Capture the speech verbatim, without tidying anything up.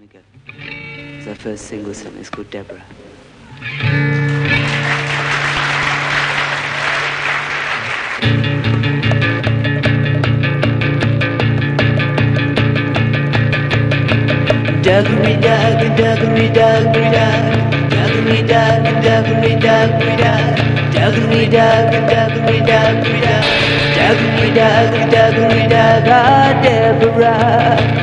me go. It's our first single song. It's called Deborah. Duggery dug, duggery duggery dug, duggery dug, duggery duggery dug, duggery dug, duggery duggery dug, duggery dug, duggery dug, ah, Deborah.